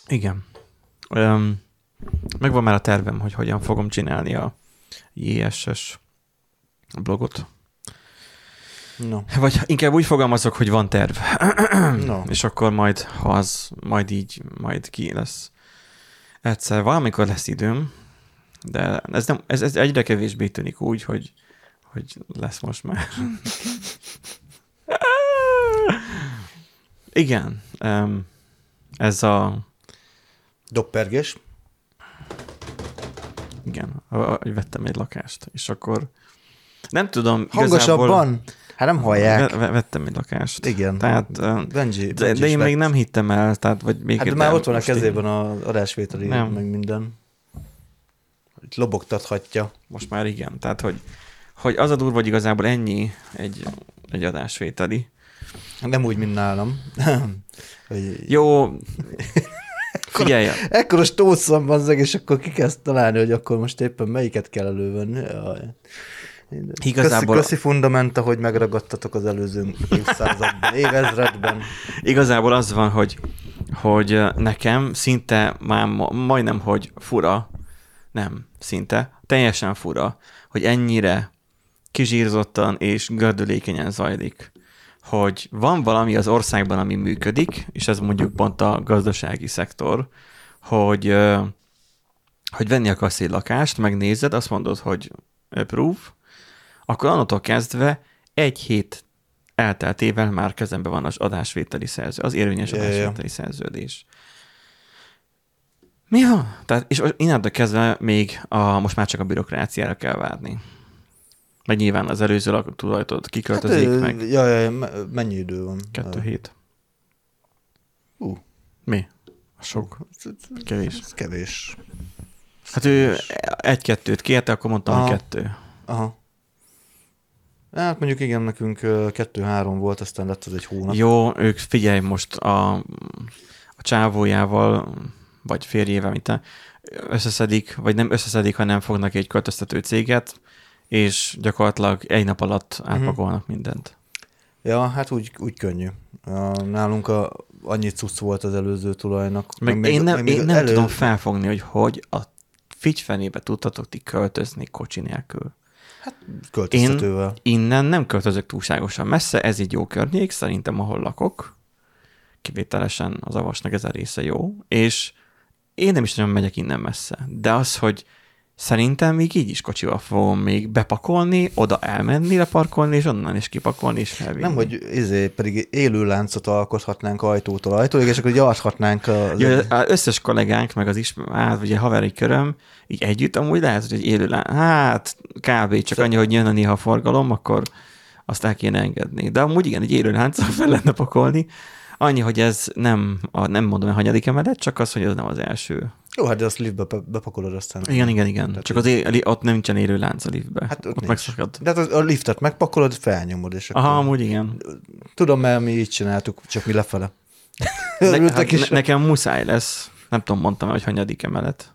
Igen. Megvan már a tervem, hogy hogyan fogom csinálni a JSS blogot. No. Vagy inkább úgy fogalmazok, hogy van terv. No. És akkor majd, ha az majd ki lesz. Egyszer valamikor lesz időm, de ez egyre kevésbé tűnik úgy, hogy lesz most már. Igen. Ez a... Doppergés. Igen, hogy vettem egy lakást, és akkor nem tudom, Hangosabban? Hát nem hallják. Vettem egy lakást. Igen. Tehát, Benji de én még nem hittem el, tehát vagy még... Hát de már ott van a kezében az adásvételi, meg minden. Itt lobogtathatja. Most már igen, tehát hogy az a durva, hogy igazából ennyi egy adásvételi. Nem úgy, mint nálam. Jó, figyelj! Ekkora stószom van, és akkor ki kezd találni, hogy akkor most éppen melyiket kell elővenni. Igazából... Köszi fundamenta, hogy megragadtatok az előző évszázadban, évezredben. Igazából az van, hogy nekem szinte már majdnem, hogy fura, nem, szinte, teljesen fura, hogy ennyire kizsírzottan és gördülékenyen zajlik, hogy van valami az országban, ami működik, és ez mondjuk pont a gazdasági szektor, hogy venni akarsz egy lakást, megnézed, azt mondod, hogy approve, akkor onnantól kezdve 1 hét elteltével már kezemben van az adásvételi szerződés, az érvényes adásvételi szerződés. Mi van? Tehát, és innentől kezdve még most már csak a bürokráciára kell várni. Meg nyilván az előző lakatulajdonot kiköltözik meg. Mennyi idő van? 2 hét. Mi? Sok. Kevés. Ez kevés. Hát ő 1-2-t kérte, akkor mondtam, hogy 2. Aha. Hát mondjuk igen, nekünk 2-3 volt, aztán lett az 1 hónap. Jó, ők figyelj most a csávójával, vagy férjével, mint összeszedik, vagy nem összeszedik, hanem fognak egy költöztető céget, és gyakorlatilag 1 nap alatt átpakolnak mindent. Ja, hát úgy könnyű. Nálunk annyi cucc volt az előző tulajnak. Én nem tudom felfogni, hogy a figyfenébe tudtatok ti költözni kocsi nélkül. Hát költöztetővel. Én innen nem költözök túlságosan messze, ez egy jó környék, szerintem ahol lakok. Kivételesen az Avasnak ez a része jó, és én nem is nagyon megyek innen messze. De az, hogy szerintem még így is kocsival fogom még bepakolni, oda elmenni, leparkolni, és onnan is kipakolni, és felvinni. Nem, hogy pedig élő láncot alkothatnánk ajtótól ajtóig, és akkor gyarthatnánk az összes kollégánk, meg az ugye haveri köröm, így együtt amúgy lehet, hogy egy élő lánc, hát kb. Csak annyi, hogy jön néha a forgalom, akkor azt el kéne engedni. De amúgy igen, egy élő lánccal fel lehetne pakolni. Annyi, hogy ez nem mondom, hogy hanyadik emelet, csak az, hogy ez nem az első. Jó, hát de azt liftbe bepakolod aztán. Igen. Tehát csak ott nem nincsen élő lánc a liftbe. Hát ott megszakad. De hát a liftet megpakolod, felnyomod, és akkor... Aha, amúgy igen. Tudom, mert mi így csináltuk, csak mi lefele. Nekem muszáj lesz. Nem tudom, mondtam, hogy hanyadik emelet.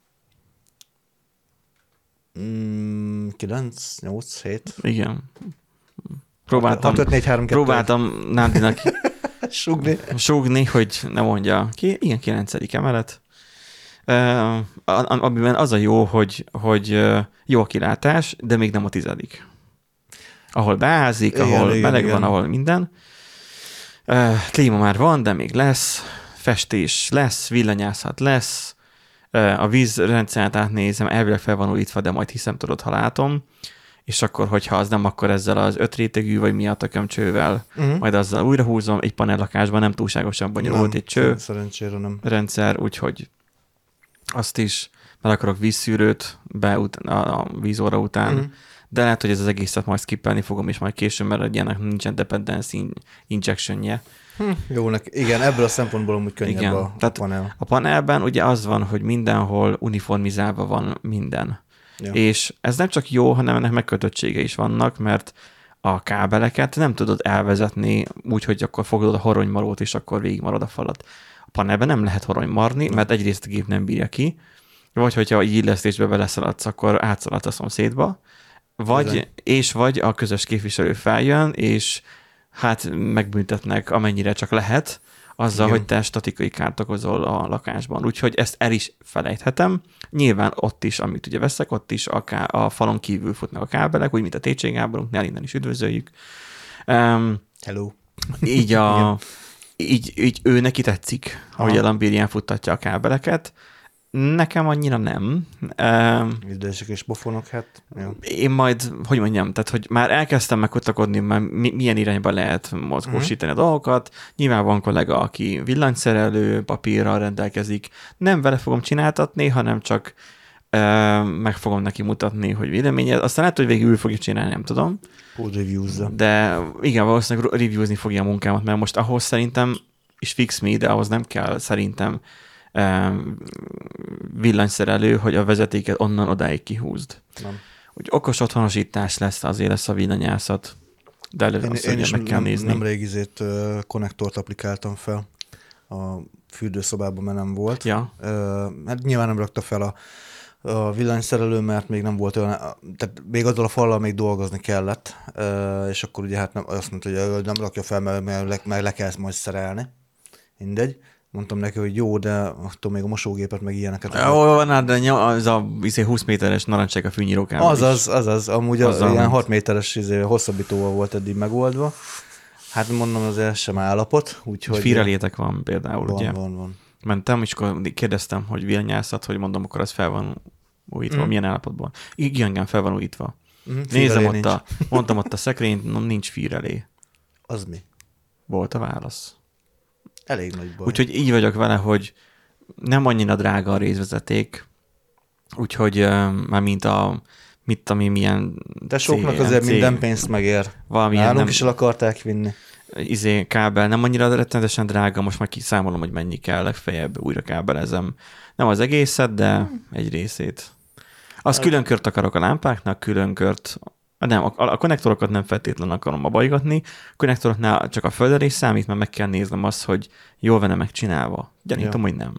9, 8, 7. Igen. Próbáltam 6, 5, 4, 3, 2. Próbáltam Nándinak súgni, hogy ne mondja ki. Igen, 9. emelet. Amiben az a jó, hogy jó a kilátás, de még nem a 10. Ahol beázik, ahol meleg van, ahol minden. Klíma már van, de még lesz. Festés lesz, villanyászat lesz. A vízrendszert átnézem, elvileg fel van újítva, de majd hiszem, tudod, ha látom. És akkor, hogyha az nem, akkor ezzel az 5 rétegű, vagy miatt a kömcsővel, majd azzal újra húzom. Egy panellakásban nem túlságosan bonyolult egy cső. Szerencsére nem. Rendszer, úgyhogy azt is, mert akarok vízszűrőt a vízóra után, de lehet, hogy ez az egészet majd skippelni fogom, és majd később, mert ilyenek nincsen dependency injectionje. Jó, igen, ebből a szempontból amúgy könnyebb a panel. A panelben ugye az van, hogy mindenhol uniformizálva van minden. Ja. És ez nem csak jó, hanem ennek megkötöttsége is vannak, mert a kábeleket nem tudod elvezetni úgy, hogy akkor fogod a horonymarót, és akkor végigmarad a falat. A panelben nem lehet horonymarni, mert egyrészt a gép nem bírja ki, vagy hogyha így illesztésbe beleszaladsz, akkor átszaladsz a szomszédba, vagy a közös képviselő feljön, és hát megbüntetnek amennyire csak lehet, azzal, Igen. hogy te statikai kárt okozol a lakásban. Úgyhogy ezt el is felejthetem. Nyilván ott is, amit ugye veszek, ott is a falon kívül futnak a kábelek, úgy, mint a TC Gáborunknál, innen is üdvözöljük. Hello. Így, így ő neki tetszik, hogy Elambirián futtatja a kábeleket. Nekem annyira nem. Üdvözlök és pofonok, hát. Jó. Én majd, hogy mondjam, tehát, hogy már elkezdtem megkutakodni, már milyen irányba lehet mozgósítani a dolgokat. Nyilván van kollega, aki villanyszerelő, papírral rendelkezik. Nem vele fogom csináltatni, hanem csak meg fogom neki mutatni, hogy véleménye. Aztán lehet, hogy végül fogja csinálni, nem tudom. Code reviews-za. De igen, valószínűleg reviews-ni fogja a munkámat, mert most ahhoz szerintem is fix me, de ahhoz nem kell szerintem villanyszerelő, hogy a vezetéket onnan odáig kihúzd. Nem. Úgy okos otthonosítás azért lesz a villanyászat, de előre azt, Én is meg kell nézni. nemrég konnektort applikáltam fel a fürdőszobában, mert nem volt. Ja. Hát nyilván nem rakta fel a villanyszerelő, mert még nem volt olyan, tehát még azzal a fallal még dolgozni kellett, és akkor ugye hát azt mondta, hogy nem rakja fel, mert le kell majd szerelni. Mindegy. Mondtam neki, hogy jó, de attól még a mosógépet meg ilyeneket. De az a 20 méteres narancssárga fűnyírókábel. Azaz. Amúgy ilyen 6 méteres hosszabbítóval volt eddig megoldva. Hát mondom, azért ez sem állapot. Úgyhogy Fírelétek van például, ugye? Van. Mentem, és akkor kérdeztem, hogy villanyászat, hogy mondom, akkor az fel van újítva, milyen állapotban. Igen, fel van újítva. Nézem mondtam ott a szekrényt, nincs fírelé. Az mi? Volt a válasz. Elég nagy baj. Úgyhogy így vagyok vele, hogy nem annyira drága a részvezeték, úgyhogy már mint ami milyen de soknak azért minden pénzt megér. Nálunk is el akarták vinni. Kábel nem annyira rettenetesen drága, most már kiszámolom, hogy mennyi kell, legfeljebb újra kábelezem. Nem az egészet, de egy részét. Az külön kört akarok a lámpáknak, külön kört. Nem, a konnektorokat nem feltétlenül akarom abajgatni. A konnektoroknál csak a földelés számít, mert meg kell néznem azt, hogy jól van-e megcsinálva. Gyanítom, hogy nem.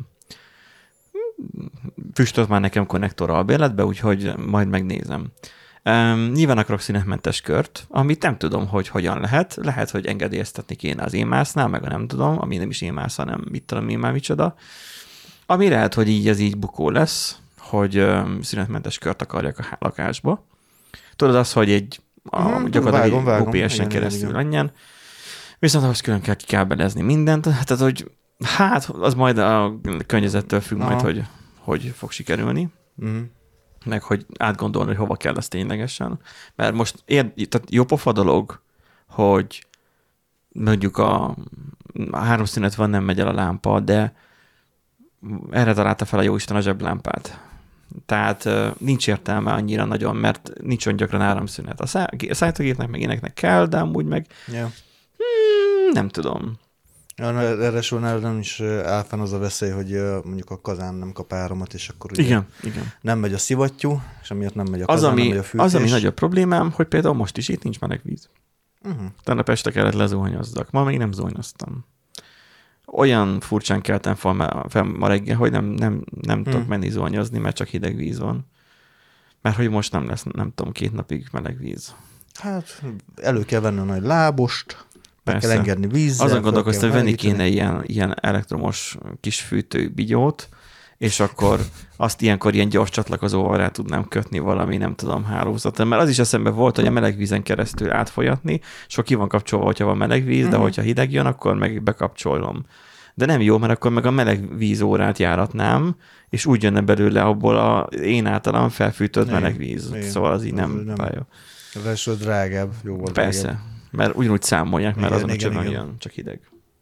Füstölt már nekem konnektorral a bérletbe, úgyhogy majd megnézem. Nyilván akarok szünetmentes kört, amit nem tudom, hogy hogyan lehet. Lehet, hogy engedélyeztetni kéne az émásznál, meg a nem tudom, ami nem is émász, hanem mit tudom én már micsoda. Ami lehet, hogy így ez így bukó lesz, hogy szünetmentes kört akarjak a lakásba. Tudod azt, hogy gyakorlatilag OPS-en keresztül menjen. Viszont ahhoz külön kell kikábelezni mindent. Tehát, hogy az majd a környezettől függ majd, hogy fog sikerülni. Meg hogy átgondolni, hogy hova kell ez ténylegesen. Mert most tehát jó pofa dolog, hogy mondjuk a 3 szünet van, nem megy el a lámpa, de erre találta fel a jóisten a zseblámpát. Tehát nincs értelme annyira nagyon, mert nincs olyan gyakran áramszünet. A szállítógépnek meg éneknek kell, de amúgy meg nem tudom. Erre során nem is áll fenn az a veszély, hogy mondjuk a kazán nem kap áramot, és akkor ugye igen. nem megy a szivattyú, és amiatt nem megy a kazán, nem megy a fűtés. Az, ami nagyobb problémám, hogy például most is itt nincs meleg víz. Tegnap este kellett lezuhanyozzak. Ma még nem zuhanyoztam. Olyan furcsán keltem fel ma reggel, hogy nem tudok menni zuhanyozni, mert csak hideg víz van. Mert hogy most nem lesz, nem tudom, 2 napig meleg víz. Hát elő kell venni a nagy lábost, meg kell engedni vízzel. Azon gondolkoztam, hogy venni kéne ilyen elektromos kis fűtőbigyót, és akkor azt ilyenkor ilyen gyors csatlakozóval rá tudnám kötni valami, nem tudom, hálózatra. Mert az is eszembe volt, hogy a meleg vízen keresztül átfolyatni, és akkor ki van kapcsolva, hogyha van meleg víz, de hogyha hideg jön, akkor meg bekapcsolom. De nem jó, mert akkor meg a meleg vízórát járatnám, és úgy jönne belőle abból én általam felfűtött meleg víz. Szóval az így nem pálya. Ez drágább, jó volt. Persze, drágább. Mert ugyanúgy számolják, mert azon a csomag jön, csak hideg.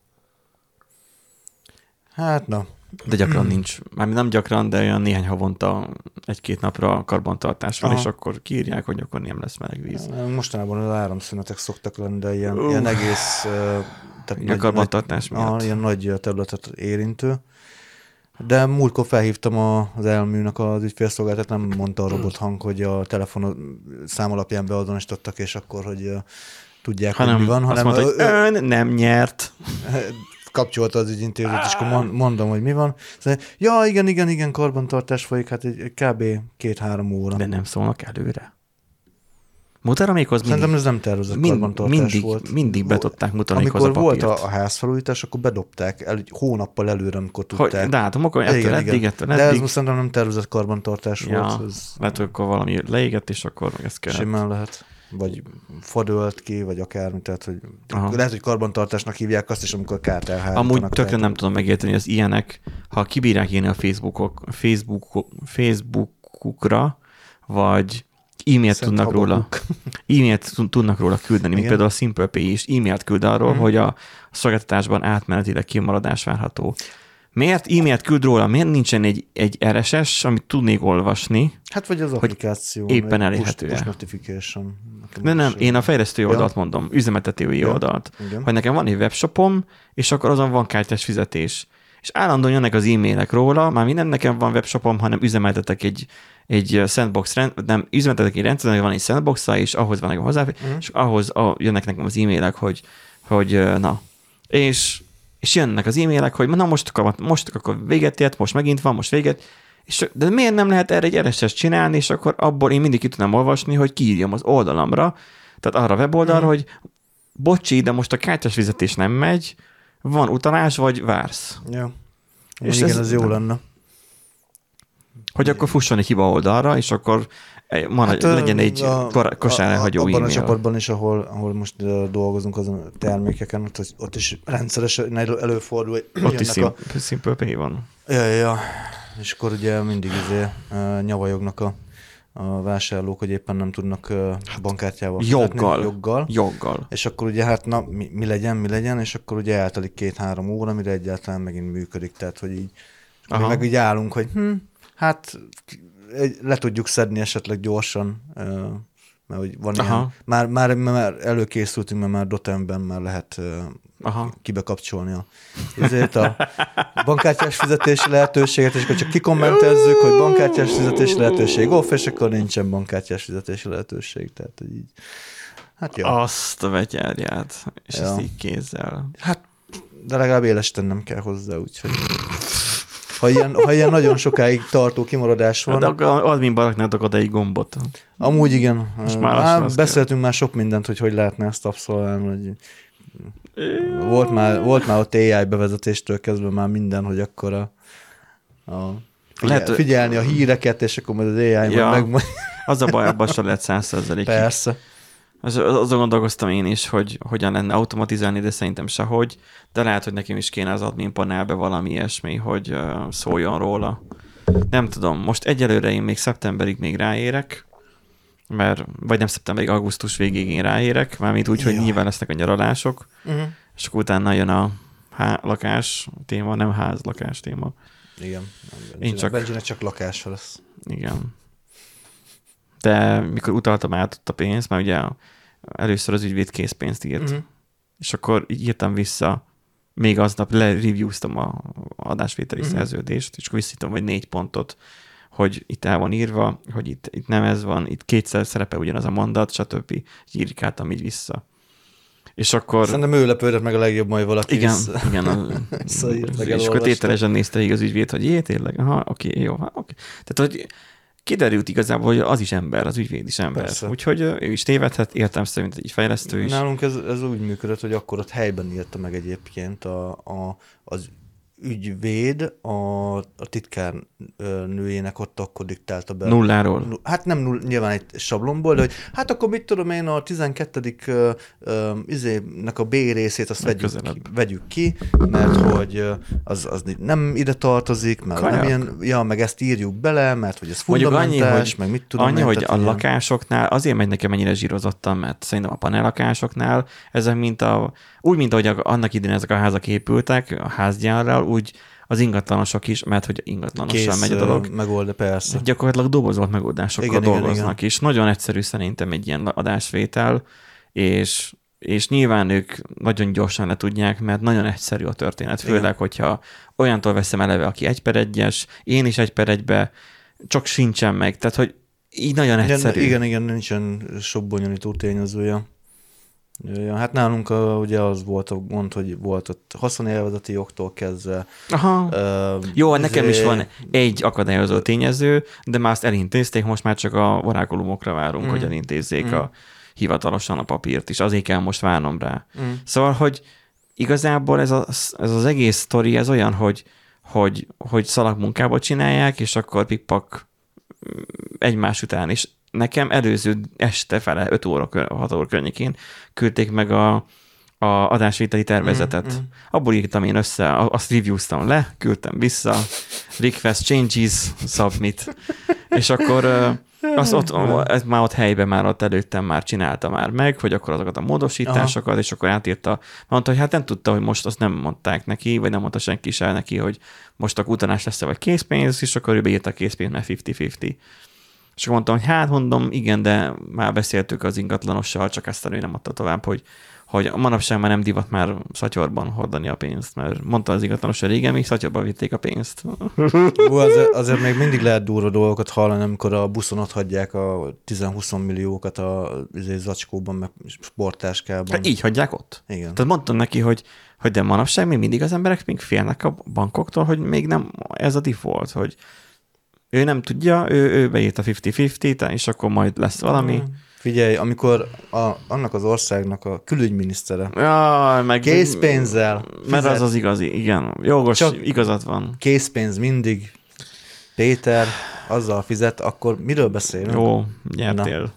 Hát na. De gyakran nincs. Mármint nem gyakran, de olyan néhány havonta 1-2 napra karbantartás van, és akkor kiírják, hogy akkor nem lesz meleg víz. Mostanában az áramszünetek szoktak lenni, de ilyen egész tehát a karbantartás miatt. Ilyen nagy területet érintő. De múltkor felhívtam az elműnek az ügyfélszolgáltat, nem mondta a robothang, hogy a telefon szám alapján beazonosítottak, és akkor, hogy tudják, hogy mi van. Azt mondta, hogy ön nem nyert. Kapcsolta az ügyintézőt, és akkor mondom, hogy mi van. Ja, igen, karbantartás folyik, hát kb. 2-3 óra. De nem szólnak előre. Mutaromékhoz Szerintem ez nem tervezett karbantartás volt. Mindig be tudták mutaromékhoz a amikor papírt. volt a házfelújítás, akkor bedobták hónappal előre, amikor tudták. Dátumok, ettől eddig. De ez most szerintem nem tervezett karbantartás volt. Lehet, hogy akkor valami leégett, és akkor meg ezt kellett. Simán lehet. Vagy fadölt ki, vagy akármi. Tehát, hogy lehet, hogy karbantartásnak hívják azt is, amikor kárt elhárítanak. Amúgy tökre nem tudom megérteni, hogy az ilyenek, ha kibírják írni a Facebookukra, vagy e-mailt tudnak róla küldeni, mint például a SimplePay is e-mailt küld arról, hogy a szolgáltatásban átmenetileg kimaradás várható. Miért e-mailt küld róla? Miért nincsen egy RSS, amit tudnék olvasni? Hát vagy az applikáció. Éppen elérhető. Push notification. Nem, én a fejlesztői oldalt mondom, üzemeltetői oldalt. Igen. Hogy nekem van egy webshopom, és akkor azon van kártyás fizetés. És állandóan jönnek az e-mailek róla, már nem nekem van webshopom, hanem üzemeltetek egy sandbox nem üzemeltetek egy rendszeren, van egy sandbox-a, és ahhoz van egy hozzáférés, és ahhoz jönnek nekem az e-mailek, hogy na. És jönnek az e-mailek, hogy na most akkor véget ért, most megint van, most véget. De miért nem lehet erre egy RSS csinálni, és akkor abból én mindig ki tudnám olvasni, hogy kiírjam az oldalamra, tehát arra a weboldalra, hogy bocsi, de most a kártyás fizetés nem megy, van utalás, vagy vársz. Ja. És igen, ez jó lenne. Hogy akkor fusson egy hiba oldalra, és akkor legyen egy kosár elhagyó abban e-mail. A csapatban is, ahol most dolgozunk azon a termékeken, ott is rendszeresen előfordul, hogy ott is SimplePay van. Ja. És akkor ugye mindig nyavajognak a vásárlók, hogy éppen nem tudnak bankkártyával fizetni. Joggal. És akkor ugye hát mi legyen, és akkor ugye eltelik 2-3 óra, mire egyáltalán megint működik. Tehát, hogy így mi meg így állunk, hogy hát le tudjuk szedni esetleg gyorsan, mert hogy van ilyen, már előkészültünk, mert már Dotemben már lehet kibekapcsolni a bankkártyás fizetési lehetőséget, és akkor csak kikommentezzük, hogy bankkártyás fizetési lehetőség off, és akkor nincsen bankkártyás fizetési lehetőség. Tehát, hogy így, hát jó. Azt a vetyárját, és ezt így kézzel. Hát, de legalább élesten nem kell hozzá, úgyhogy... Ha ilyen nagyon sokáig tartó kimaradás van. De admin baraknátok oda egy gombot. Amúgy igen. Beszéltünk már sok mindent, hogy lehetne ezt abszolválni. Hogy volt már ott AI bevezetéstől kezdve már minden, hogy akkor figyelni a híreket, és akkor majd az AI megmondja. Az a baj, abban sem lehet 100%-ig. Persze. Azon gondolkoztam én is, hogy hogyan lenne automatizálni, de szerintem sehogy, de lehet, hogy nekem is kéne az admin panelbe valami ilyesmi, hogy szóljon róla. Nem tudom, most egyelőre én még szeptemberig még ráérek, vagy nem szeptemberig, augusztus végéig én ráérek, mármint úgy, hogy nyilván lesznek a nyaralások, és akkor utána jön a lakás téma, nem házlakás téma. Igen. Benjinek csak lakása lesz. Igen. De mikor utaltam át a pénzt, mert ugye először az ügyvéd készpénzt írt, és akkor így írtam vissza, még aznap lereviewztam a adásvételi szerződést, és akkor visszítom vagy 4 pontot, hogy itt el van írva, hogy itt nem ez van, itt kétszer szerepel ugyanaz a mondat, stb. Írkáltam így vissza. És akkor... Szerintem ő lepődött meg a legjobb, majd valaki igen. És akkor tételesen nézte így az ügyvéd, hogy tényleg, oké, jó. Tehát, hogy kiderült igazából, hogy az is ember, az ügyvéd is ember. Persze. Úgyhogy ő is tévedhet, értem szerint egy fejlesztő is. Nálunk ez úgy működött, hogy akkor ott helyben írta meg egyébként az ügyvéd a titkár nőjének ott akkor diktálta be. Nulláról? Hát nem nyilván egy sablonból, de hogy hát akkor mit tudom én, a 12. Izének a B részét azt vegyük ki, mert hogy az nem ide tartozik, mert nem ilyen, meg ezt írjuk bele, mert hogy ez fundamentás, meg mit tudom annyi, én. Hogy a lakásoknál, azért megy nekem ennyire zsírozottan, mert szerintem a panellakásoknál ezek úgy, mint ahogy annak idején ezek a házak épültek, a házgyárral, úgy az ingatlanosok is, mert hogy ingatlanosan megy a dolog. Megold, persze. Gyakorlatilag dobozolt megoldásokkal dolgoznak is. Nagyon egyszerű szerintem egy ilyen adásvétel, és nyilván ők nagyon gyorsan le tudják, mert nagyon egyszerű a történet. Főleg, hogyha olyantól veszem eleve, aki 1/1-es, én is 1/1-be, csak sincsen meg. Tehát, hogy így nagyon egyszerű. Igen, nincsen sok bonyolító tényezője. Ja, hát nálunk ugye az volt a gond, hogy volt ott haszonélvezeti jogtól kezdve. Jó, nekem is van egy akadályozó tényező, de már azt elintézték, most már csak a orákulumokra várunk, hogy elintézzék hivatalosan a papírt is, azért kell most várnom rá. Szóval, hogy igazából ez az egész sztori, ez olyan, hogy szalagmunkából csinálják, és akkor pikpak egymás után is. Nekem előző este fele, 5 óra, 6 óra környékén küldték meg a adásvételi tervezetet. Abból írtam én össze, azt reviewztam le, küldtem vissza, request changes, submit. És akkor ez már ott helyben, már ott előttem már csinálta már meg, hogy akkor azokat a módosításokat, és akkor átírta. Mondta, hogy hát nem tudta, hogy most azt nem mondták neki, vagy nem mondta senki is el neki, hogy most akkor utalás lesz-e, vagy készpénz, és akkor ő beírta a készpénz, mert 50-50. És akkor mondtam, hogy hát mondom, igen, de már beszéltük az ingatlanossal, csak ezt ő nem adta tovább, hogy manapság már nem divat már szatyorban hordani a pénzt, mert mondta az ingatlanosra régen, még szatyorban vitték a pénzt. Azért még mindig lehet durva dolgokat hallani, amikor a buszon ott hagyják a 10-20 milliókat a zacskóban, meg sporttáskában. Hát így hagyják ott. Igen. Tehát mondtam neki, hogy de manapság még mindig az emberek még félnek a bankoktól, hogy még nem ez a default, hogy ő nem tudja, ő beírt a 50-50, és akkor majd lesz valami. Figyelj, amikor annak az országnak a külügyminisztere meg készpénzzel mert az igazi, igen. Jogos, igazad van. Készpénz mindig, Péter azzal fizet, akkor miről beszélünk? Jó, nyertél.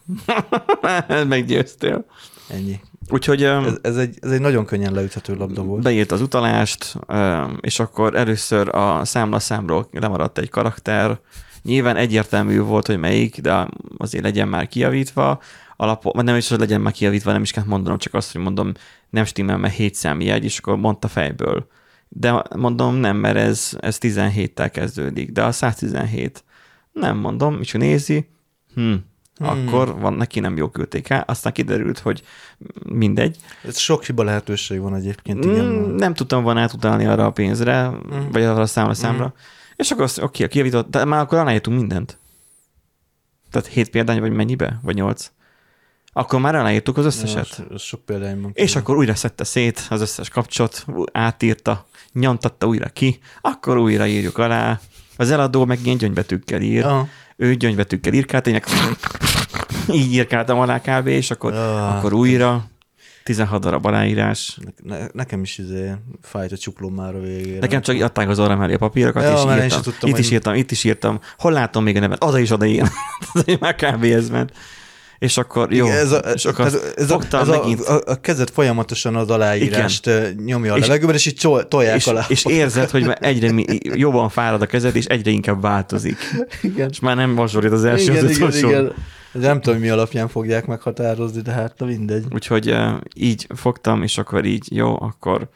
Meggyőztél. Ennyi. Úgyhogy ez egy nagyon könnyen leüthető labda volt. Beírt az utalást, és akkor először a számlaszámról lemaradt egy karakter. Nyilván egyértelmű volt, hogy melyik, de azért legyen már kijavítva. Vagy nem is, hogy legyen már kijavítva, nem is kell mondanom, csak azt, hogy mondom, nem stimmel, mert 7 számjegy, és akkor mondta fejből. De mondom, nem, mert ez 17-tel kezdődik, de a 117. Nem mondom, és nézi, akkor van, neki nem jó küldték el, aztán kiderült, hogy mindegy. Ez sok hiba lehetőség van egyébként, igen. Nem tudtam volna átutalni arra a pénzre, vagy arra a számra. És akkor azt, oké, kijavított, de már akkor aláírtunk mindent. Tehát 7 példány, vagy mennyibe? Vagy 8? Akkor már aláírtuk az összeset. Ja, sok példány van. És akkor újra szedte szét az összes kapcsot, átírta, nyomtatta újra ki, akkor újra írjuk alá. Az eladó meg ilyen gyöngybetűkkel ír. Ő gyöngybetűkkel írkált, én így írkáltam alá kb. És akkor újra 16 darab aláírás. Nekem is fájt a csuklóm már a végére. Nekem csak adták az orra mellé a papírokat, és itt is írtam. Hol látom még a nevet? Oda is oda ilyen. Már kb. Ez ment. És akkor jó. És akkor fogtam megint. A kezed folyamatosan az aláírást nyomja a levegőben, és így tolják alá. És érzed, hogy egyre jobban fárad a kezed, és egyre inkább változik. Igen. És már nem mazsolít az első, az utolsó. Igen. Nem tudom, mi alapján fogják meghatározni, de hát mindegy. Úgyhogy így fogtam, és akkor így jó, akkor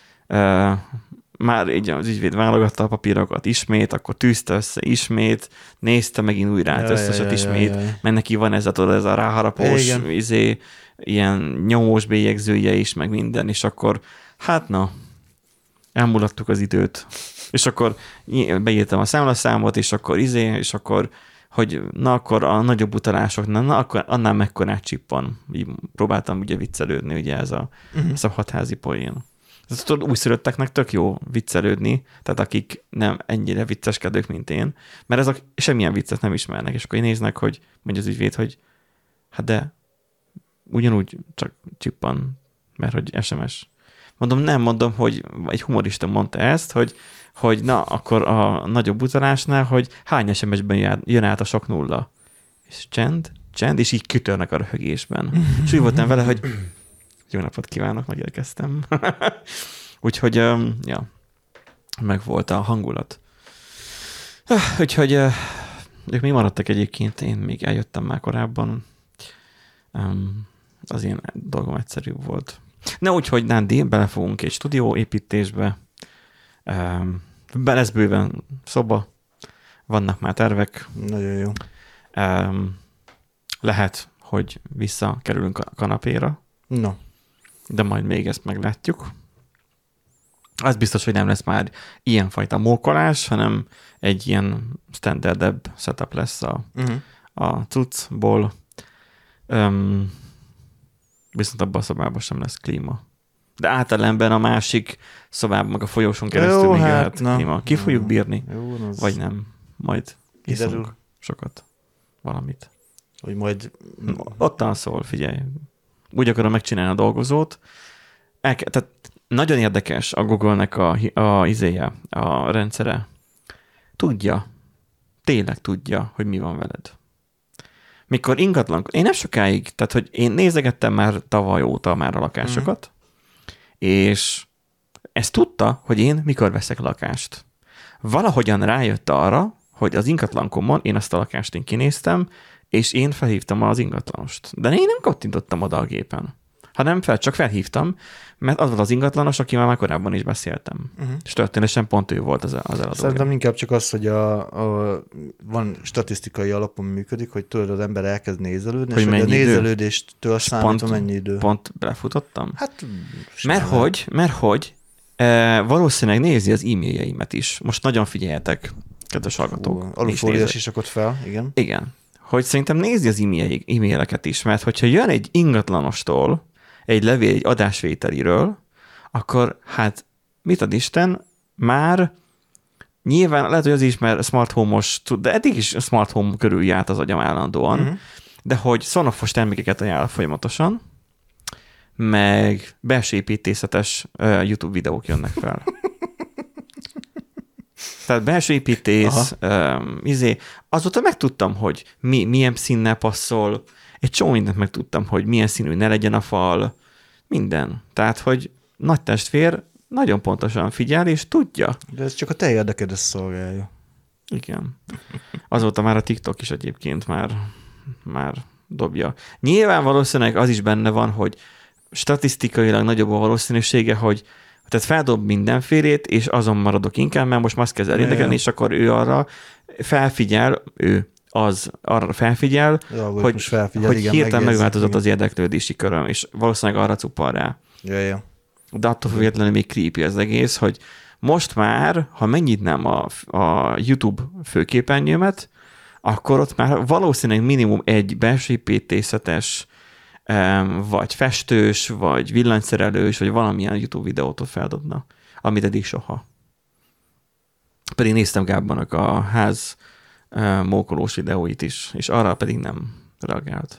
már így az ügyvéd válogatta a papírokat ismét, akkor tűzte össze ismét, nézte megint újra át összeset ismét, mert neki van ez a ráharapós, ilyen nyomós bélyegzője is, meg minden, és akkor hát elmulattuk az időt. És akkor beírtam a számlaszámot, és akkor és akkor hogy akkor a nagyobb utalásoknál, akkor annál mekkorát csippan. Így próbáltam ugye viccelődni, ugye ez a hatházi poén. Újszülötteknek tök jó viccelődni, tehát akik nem ennyire vicceskedők, mint én, mert ezek semmilyen viccet nem ismernek, és akkor néznek, hogy mondja az ügyvéd, hogy hát de ugyanúgy csak csippan, mert hogy SMS. Mondom, hogy egy humorista mondta ezt, hogy na, akkor a nagyobb utalásnál, hogy hány SMS-ben jön át a sok nulla. És csend, és így kitörnek a röhögésben. És úgy voltam vele, hogy jó napot kívánok, megérkeztem. Úgyhogy, ja, meg volt a hangulat. Úgyhogy ők még maradtak egyébként, én még eljöttem már korábban. Az én dolgom egyszerűbb volt. Na úgyhogy Nándi, belefogunk egy stúdióépítésbe. Lesz bőven szoba, vannak már tervek. Nagyon jó. Lehet, hogy visszakerülünk a kanapéra. No. De majd még ezt meglátjuk. Az biztos, hogy nem lesz már ilyenfajta mókolás, hanem egy ilyen standardebb setup lesz a cuccból. Viszont abban a szobában sem lesz klíma. De általában a másik szobában, meg a folyóson keresztül még jöhet klíma. Ki fogjuk bírni? Jó, vagy nem? Majd iszunk sokat. Valamit. Hogy majd... Ottan szól, figyelj. Úgy akarom megcsinálni a dolgozót. Tehát nagyon érdekes a Google-nek a rendszere. Tudja, tényleg tudja, hogy mi van veled. Mikor ingatlan... Én nem sokáig, tehát hogy én nézegettem már tavaly óta már a lakásokat, és ezt tudta, hogy én mikor veszek lakást. Valahogyan rájött arra, hogy az ingatlankomon én azt a lakást én kinéztem, és én felhívtam az ingatlanost. De én nem kattintottam oda a gépen, hanem csak felhívtam, mert az volt az ingatlanos, akivel már korábban is beszéltem. És történetesen pont ő volt az eladója. Szerintem inkább csak az, hogy van statisztikai alapon működik, hogy tudod, az ember elkezd nézelődni, hogy és hogy a nézelődéstől számítva mennyi idő. Pont belefutottam? Hát... Mert hogy valószínűleg nézi az e-mailjeimet is. Most nagyon figyeljetek, kedves hallgatók. Alufóliás is akott fel, igen. Igen. Hogy szerintem nézi az e-maileket is, mert hogyha jön egy ingatlanostól egy levél egy adásvételiről, akkor hát mit ad Isten, már nyilván lehet, hogy az is, mert smart home-os, de eddig is smart home körül járt az agyam állandóan, de hogy szonofos termékeket ajánl folyamatosan, meg belső építészetes YouTube videók jönnek fel. Tehát belső építész, azóta megtudtam, hogy milyen színnel passzol, egy csomó mindent megtudtam, hogy milyen színű ne legyen a fal, minden. Tehát, hogy nagy testvér nagyon pontosan figyel, és tudja. De ez csak a te érdekedet szolgálja. Igen. Azóta már a TikTok is egyébként már dobja. Nyilván valószínűleg az is benne van, hogy statisztikailag nagyobb a valószínűsége, hogy tehát feldob mindenfélét, és azon maradok inkább, mert most azt kezd elindekelni, és akkor ő arra felfigyel, arra felfigyel, hogy igen, hirtelen megváltozott az érdeklődési köröm, és valószínűleg arra cuppan rá. Ja. De attól függetlenül még creepy az egész, hogy most már, ha megnyitnám a YouTube főképernyőmet, akkor ott már valószínűleg minimum egy belső építészetes, vagy festős, vagy villanyszerelős, vagy valamilyen YouTube videót ott feldobna, amit eddig soha. Pedig néztem Gábbanak a ház mókolós videóit is, és arra pedig nem reagált.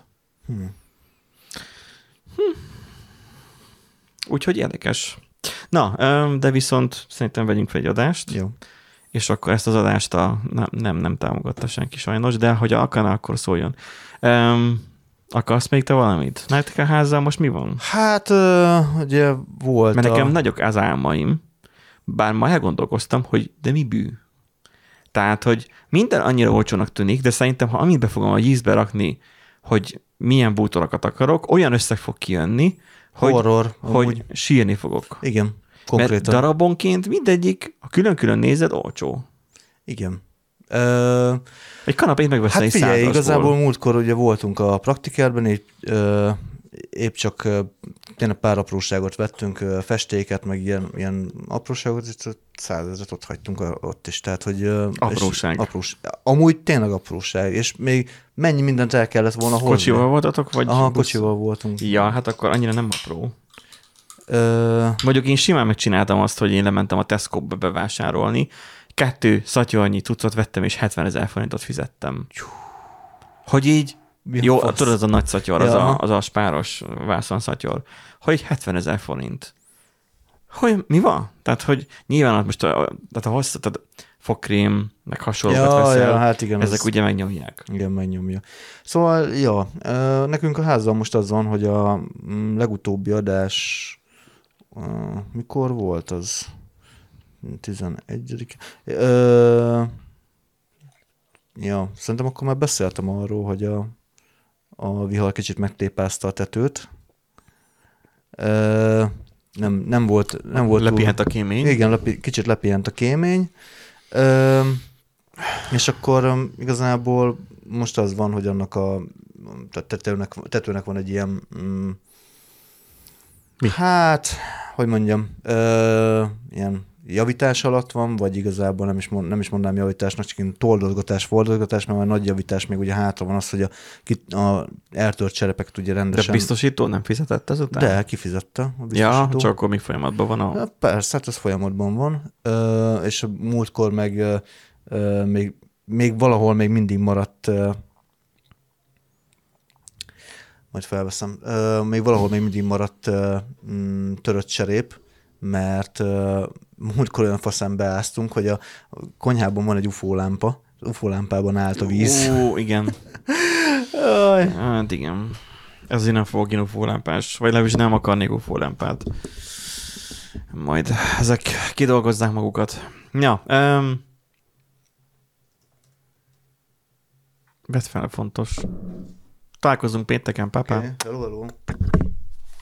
Úgyhogy érdekes. Na, de viszont szerintem vegyünk fel egy adást. Jó. És akkor ezt az adást nem támogatta senki sajnos, de hogy akarna, akkor szóljon. Akarsz még te valamit? Nektek a házzal most mi van? Hát, ugye volt mert nekem nagyok az álmaim, bár ma elgondolkoztam, hogy de mi bű? Tehát, hogy minden annyira olcsónak tűnik, de szerintem, ha amit be fogom a vízbe rakni, hogy milyen bútorokat akarok, olyan összeg fog kijönni, hogy sírni fogok. Igen, konkrétan. Mert darabonként mindegyik, ha külön-külön nézed, olcsó. Igen. Egy kanapét megveszel egy 100-asból. Hát figyelj, igazából múltkor ugye voltunk a praktikerben, épp csak tényleg pár apróságot vettünk, festéket, meg ilyen apróságot, és 100 000 ott hagytunk ott is. Tehát, hogy apróság. Amúgy tényleg apróság, és még mennyi mindent el kellett volna hozni. Kocsival voltatok? Vagy aha, kocsival voltunk. Ja, hát akkor annyira nem apró. Mondjuk én simán megcsináltam azt, hogy én lementem a Tesco-ba bevásárolni, 2 szatyornyi cuccot vettem, és 70 000 forintot fizettem. Hogy így, jó, tudod, az a nagy szatyor, az a spáros vászonszatyor, hogy 70 000 forint. Hogy mi van? Tehát, hogy nyilván most tehát fogkrém, meg hasonlókat veszel, hát igen, ezek ugye megnyomják. Igen, megnyomja. Szóval, nekünk a házzal most az van, hogy a legutóbbi adás mikor volt az? 11. Szerintem akkor már beszéltem arról, hogy a vihar kicsit megtépázta a tetőt. Nem volt lepihent a kémény. Igen, kicsit lepihent a kémény. És akkor igazából most az van, hogy annak a tetőnek van egy ilyen hát, hogy mondjam, ilyen javítás alatt van, vagy igazából nem is mondanám javításnak, csak ilyen toldozgatás, mert már nagy javítás még ugye hátra van az, hogy a eltört cserepeket ugye rendesen... De biztosító nem fizetett ezután? De, kifizette a biztosító. Ja, csak akkor még folyamatban van Ja, persze, hát ez folyamatban van, és a múltkor meg még valahol még mindig maradt majd felveszem. Még valahol még mindig maradt törött cserép, mert múltkor olyan faszán beáztunk, hogy a konyhában van egy UFO lámpa, az UFO lámpában állt a víz. Igen. Hát igen. Ezért nem fogok én UFO lámpás, vagy legalábbis nem akarnék UFO lámpát. Majd ezek kidolgozzák magukat. Ja, vedd fel a fontos. Találkozunk pénteken, pápá. Okay. Hello.